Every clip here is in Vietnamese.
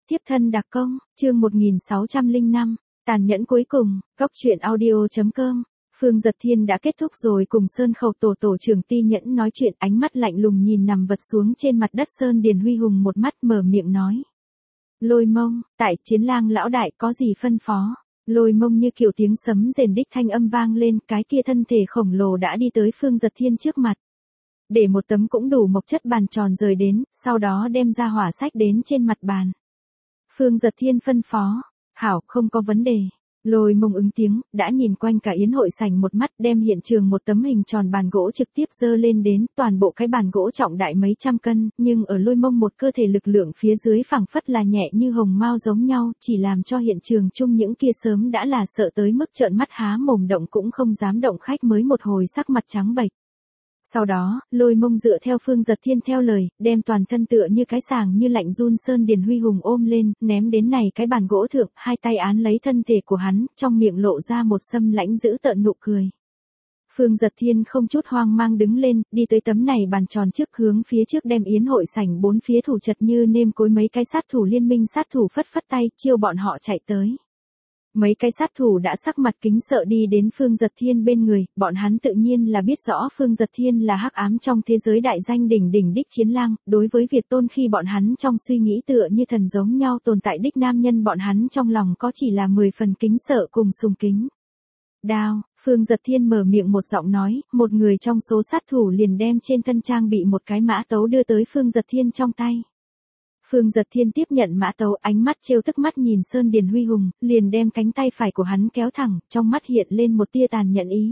Tiếp thân đặc công, chương 1605, tàn nhẫn cuối cùng, góc truyện audio.com. Phương Dật Thiên đã kết thúc rồi cùng Sơn Khẩu tổ trưởng Ti Nhẫn nói chuyện, ánh mắt lạnh lùng nhìn nằm vật xuống trên mặt đất Sơn Điền Huy Hùng một mắt mở miệng nói. Lôi Mông, tại Chiến Lang lão đại có gì phân phó? Lôi Mông như kiểu tiếng sấm rền đích thanh âm vang lên, cái kia thân thể khổng lồ đã đi tới Phương Dật Thiên trước mặt. Để một tấm cũng đủ mộc chất bàn tròn rời đến, sau đó đem ra hỏa sách đến trên mặt bàn. Phương Dật Thiên phân phó, hảo, không có vấn đề. Lôi Mông ứng tiếng, đã nhìn quanh cả yến hội sảnh một mắt, đem hiện trường một tấm hình tròn bàn gỗ trực tiếp dơ lên đến, toàn bộ cái bàn gỗ trọng đại mấy trăm cân, nhưng ở Lôi Mông một cơ thể lực lượng phía dưới phẳng phất là nhẹ như hồng mao giống nhau, chỉ làm cho hiện trường chung những kia sớm đã là sợ tới mức trợn mắt há mồm động cũng không dám động khách mới một hồi sắc mặt trắng bệch. Sau đó, Lôi Mông dựa theo Phương Dật Thiên theo lời, đem toàn thân tựa như cái sàng như lạnh run Sơn Điền Huy Hùng ôm lên, ném đến này cái bàn gỗ thượng, hai tay án lấy thân thể của hắn, trong miệng lộ ra một sâm lãnh dữ tợn nụ cười. Phương Dật Thiên không chút hoang mang đứng lên, đi tới tấm này bàn tròn trước, hướng phía trước đem yến hội sảnh bốn phía thủ chật như nêm cối mấy cái sát thủ liên minh sát thủ phất phất tay, chiêu bọn họ chạy tới. Mấy cái sát thủ đã sắc mặt kính sợ đi đến Phương Dật Thiên bên người, bọn hắn tự nhiên là biết rõ Phương Dật Thiên là hắc ám trong thế giới đại danh đỉnh đỉnh đích chiến lang, đối với Việt Tôn khi bọn hắn trong suy nghĩ tựa như thần giống nhau tồn tại đích nam nhân, bọn hắn trong lòng có chỉ là 10 phần kính sợ cùng sùng kính. Đao, Phương Dật Thiên mở miệng một giọng nói, một người trong số sát thủ liền đem trên thân trang bị một cái mã tấu đưa tới Phương Dật Thiên trong tay. Phương Dật Thiên tiếp nhận mã tấu, ánh mắt trêu tức mắt nhìn Sơn Điền Huy Hùng, liền đem cánh tay phải của hắn kéo thẳng, trong mắt hiện lên một tia tàn nhẫn ý.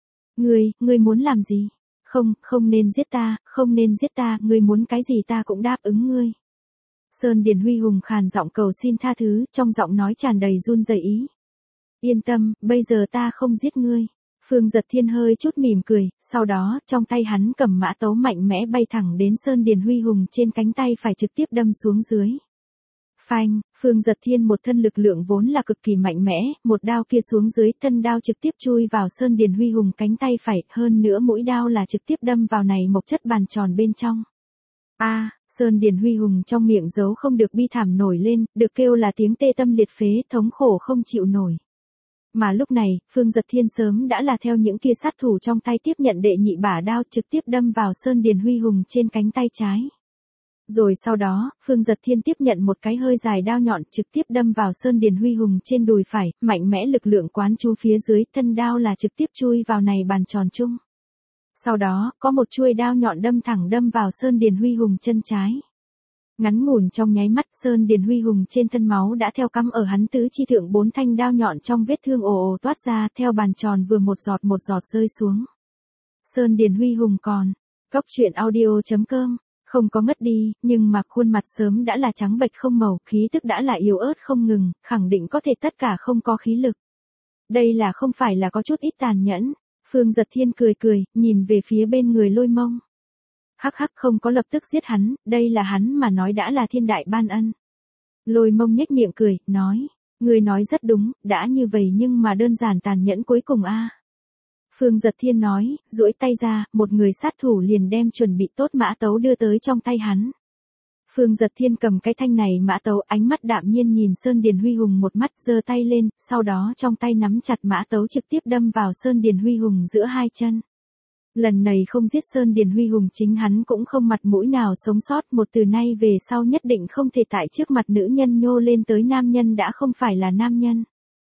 Ngươi muốn làm gì? Không nên giết ta, không nên giết ta, ngươi muốn cái gì ta cũng đáp ứng ngươi. Sơn Điền Huy Hùng khàn giọng cầu xin tha thứ, trong giọng nói tràn đầy run rẩy ý. Yên tâm, bây giờ ta không giết ngươi. Phương Dật Thiên hơi chút mỉm cười, sau đó, trong tay hắn cầm mã tấu mạnh mẽ bay thẳng đến Sơn Điền Huy Hùng trên cánh tay phải trực tiếp đâm xuống dưới. Phanh, Phương Dật Thiên một thân lực lượng vốn là cực kỳ mạnh mẽ, một đao kia xuống dưới, thân đao trực tiếp chui vào Sơn Điền Huy Hùng cánh tay phải, hơn nữa mũi đao là trực tiếp đâm vào này mộc chất bàn tròn bên trong. Sơn Điền Huy Hùng trong miệng giấu không được bi thảm nổi lên, được kêu là tiếng tê tâm liệt phế, thống khổ không chịu nổi. Mà lúc này, Phương Dật Thiên sớm đã là theo những kia sát thủ trong tay tiếp nhận đệ nhị bả đao trực tiếp đâm vào Sơn Điền Huy Hùng trên cánh tay trái. Rồi sau đó, Phương Dật Thiên tiếp nhận một cái hơi dài đao nhọn trực tiếp đâm vào Sơn Điền Huy Hùng trên đùi phải, mạnh mẽ lực lượng quán chú phía dưới, thân đao là trực tiếp chui vào này bàn tròn chung. Sau đó, có một chuôi đao nhọn đâm vào Sơn Điền Huy Hùng chân trái. Ngắn ngủn trong nháy mắt, Sơn Điền Huy Hùng trên thân máu đã theo cắm ở hắn tứ chi thượng 4 thanh đao nhọn trong vết thương ồ toát ra, theo bàn tròn vừa một giọt rơi xuống. Sơn Điền Huy Hùng còn, góc truyện audio.com, không có ngất đi, nhưng mà khuôn mặt sớm đã là trắng bệch không màu, khí tức đã là yếu ớt không ngừng, khẳng định có thể tất cả không có khí lực. Đây là không phải là có chút ít tàn nhẫn. Phương Dật Thiên cười, nhìn về phía bên người Lôi Mông. Hắc không có lập tức giết hắn, đây là hắn mà nói đã là thiên đại ban ân. Lôi Mông nhếch miệng cười, nói, ngươi nói rất đúng, đã như vậy nhưng mà đơn giản tàn nhẫn cuối cùng Phương Dật Thiên nói, duỗi tay ra, một người sát thủ liền đem chuẩn bị tốt mã tấu đưa tới trong tay hắn. Phương Dật Thiên cầm cái thanh này mã tấu, ánh mắt đạm nhiên nhìn Sơn Điền Huy Hùng một mắt, giơ tay lên, sau đó trong tay nắm chặt mã tấu trực tiếp đâm vào Sơn Điền Huy Hùng giữa hai chân. Lần này không giết Sơn Điền Huy Hùng chính hắn cũng không mặt mũi nào sống sót, một từ nay về sau nhất định không thể tại trước mặt nữ nhân nhô lên tới nam nhân đã không phải là nam nhân.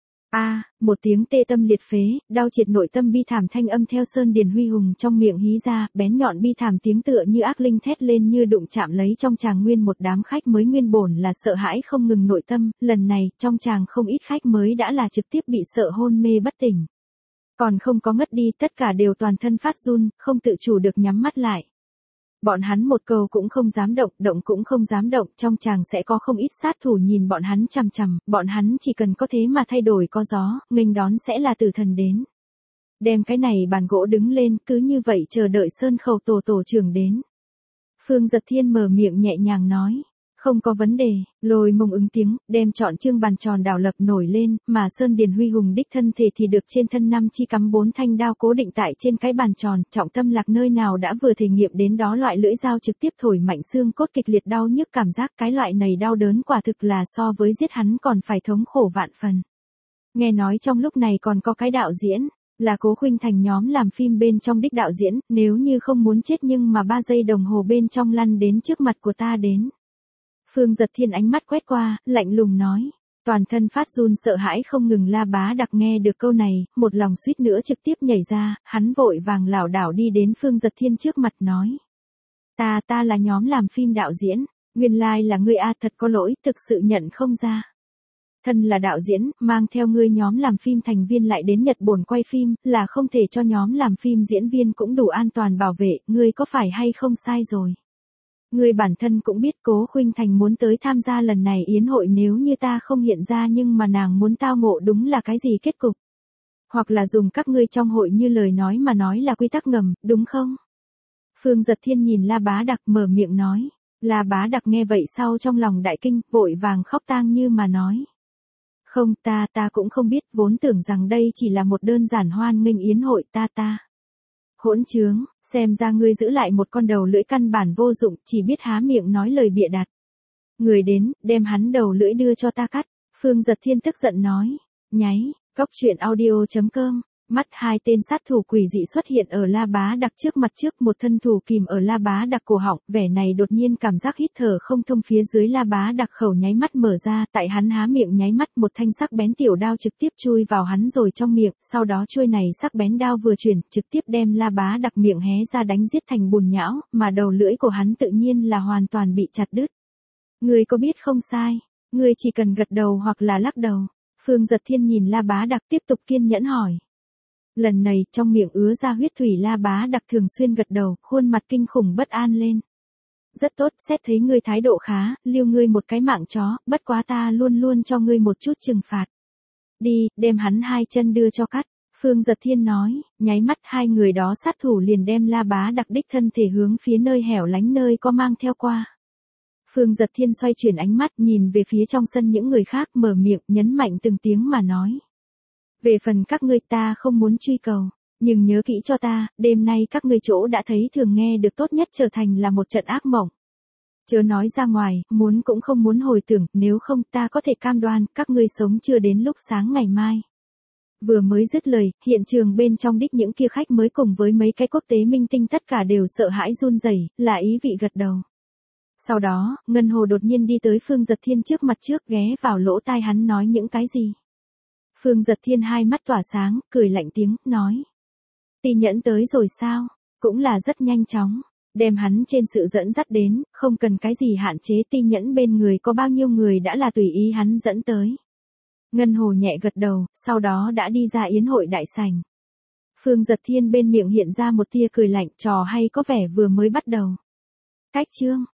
Một tiếng tê tâm liệt phế, đau triệt nội tâm bi thảm thanh âm theo Sơn Điền Huy Hùng trong miệng hí ra, bén nhọn bi thảm tiếng tựa như ác linh thét lên như đụng chạm lấy trong tràng nguyên một đám khách mới nguyên bổn là sợ hãi không ngừng nội tâm, lần này, trong tràng không ít khách mới đã là trực tiếp bị sợ hôn mê bất tỉnh. Còn không có ngất đi, tất cả đều toàn thân phát run, không tự chủ được nhắm mắt lại. Bọn hắn một câu cũng không dám động cũng không dám động, trong tràng sẽ có không ít sát thủ nhìn bọn hắn chằm chằm, bọn hắn chỉ cần có thế mà thay đổi có gió, nghênh đón sẽ là tử thần đến. Đem cái này bàn gỗ đứng lên, cứ như vậy chờ đợi Sơn Khẩu tổ trưởng đến. Phương Dật Thiên mở miệng nhẹ nhàng nói, Không có vấn đề, Lôi Mông ứng tiếng, đem chọn chương bàn tròn đảo lập nổi lên, mà Sơn Điền Huy Hùng đích thân thể thì được trên thân 5 chi cắm 4 thanh đao cố định tại trên cái bàn tròn, trọng tâm lạc nơi nào đã vừa thể nghiệm đến đó loại lưỡi dao trực tiếp thổi mạnh xương cốt kịch liệt đau nhức cảm giác cái loại này đau đớn quả thực là so với giết hắn còn phải thống khổ vạn phần. Nghe nói trong lúc này còn có cái đạo diễn, là Cố Khuynh Thành nhóm làm phim bên trong đích đạo diễn, nếu như không muốn chết nhưng mà 3 giây đồng hồ bên trong lăn đến trước mặt của ta đến. Phương Giật Thiên ánh mắt quét qua, lạnh lùng nói. Toàn thân phát run sợ hãi không ngừng. La Bá Đặc nghe được câu này, một lòng suýt nữa trực tiếp nhảy ra, hắn vội vàng lảo đảo đi đến Phương Giật Thiên trước mặt nói. Ta là nhóm làm phim đạo diễn, nguyên lai là ngươi a, thật có lỗi, thực sự nhận không ra. Thân là đạo diễn, mang theo ngươi nhóm làm phim thành viên lại đến Nhật Bản quay phim, là không thể cho nhóm làm phim diễn viên cũng đủ an toàn bảo vệ, ngươi có phải hay không sai rồi. Ngươi bản thân cũng biết Cố Khuynh Thành muốn tới tham gia lần này yến hội nếu như ta không hiện ra nhưng mà nàng muốn tao ngộ đúng là cái gì kết cục. Hoặc là dùng các ngươi trong hội như lời nói mà nói là quy tắc ngầm, đúng không? Phương Giật Thiên nhìn La Bá Đặc mở miệng nói. La Bá Đặc nghe vậy sau trong lòng đại kinh, vội vàng khóc tang như mà nói. Không, ta cũng không biết, vốn tưởng rằng đây chỉ là một đơn giản hoan nghênh yến hội ta. Hỗn trướng, xem ra ngươi giữ lại một con đầu lưỡi căn bản vô dụng, chỉ biết há miệng nói lời bịa đặt. Người đến, đem hắn đầu lưỡi đưa cho ta cắt. Phương Giật Thiên tức giận nói. Nháy, Cốc Truyện Audio.com. Mắt hai tên sát thủ quỷ dị xuất hiện ở La Bá Đặc trước mặt trước một thân thủ kìm ở La Bá Đặc cổ họng, vẻ này đột nhiên cảm giác hít thở không thông phía dưới La Bá Đặc khẩu nháy mắt mở ra, tại hắn há miệng nháy mắt một thanh sắc bén tiểu đao trực tiếp chui vào hắn rồi trong miệng, sau đó chuôi này sắc bén đao vừa chuyển, trực tiếp đem La Bá Đặc miệng hé ra đánh giết thành bùn nhão, mà đầu lưỡi của hắn tự nhiên là hoàn toàn bị chặt đứt. Ngươi có biết không sai, ngươi chỉ cần gật đầu hoặc là lắc đầu. Phương Giật Thiên nhìn La Bá Đặc tiếp tục kiên nhẫn hỏi. Lần này trong miệng ứa ra huyết thủy La Bá Đặc thường xuyên gật đầu, khuôn mặt kinh khủng bất an lên. Rất tốt, xét thấy ngươi thái độ khá, lưu ngươi một cái mạng chó, bất quá ta luôn luôn cho ngươi một chút trừng phạt. Đi, đem hắn hai chân đưa cho cắt. Phương Giật Thiên nói, nháy mắt hai người đó sát thủ liền đem La Bá Đặc đích thân thể hướng phía nơi hẻo lánh nơi có mang theo qua. Phương Giật Thiên xoay chuyển ánh mắt nhìn về phía trong sân những người khác mở miệng nhấn mạnh từng tiếng mà nói. Về phần các ngươi ta không muốn truy cầu, nhưng nhớ kỹ cho ta, đêm nay các ngươi chỗ đã thấy thường nghe được tốt nhất trở thành là một trận ác mộng. Chớ nói ra ngoài, muốn cũng không muốn hồi tưởng, nếu không ta có thể cam đoan các ngươi sống chưa đến lúc sáng ngày mai. Vừa mới dứt lời, hiện trường bên trong đích những kia khách mới cùng với mấy cái quốc tế minh tinh tất cả đều sợ hãi run rẩy, là ý vị gật đầu. Sau đó, Ngân Hồ đột nhiên đi tới Phương Giật Thiên trước mặt trước ghé vào lỗ tai hắn nói những cái gì. Phương Giật Thiên hai mắt tỏa sáng, cười lạnh tiếng, nói. Ti Nhẫn tới rồi sao? Cũng là rất nhanh chóng. Đem hắn trên sự dẫn dắt đến, không cần cái gì hạn chế Ti Nhẫn bên người có bao nhiêu người đã là tùy ý hắn dẫn tới. Ngân Hồ nhẹ gật đầu, sau đó đã đi ra yến hội đại sảnh. Phương Giật Thiên bên miệng hiện ra một tia cười lạnh, trò hay có vẻ vừa mới bắt đầu. Cách chương.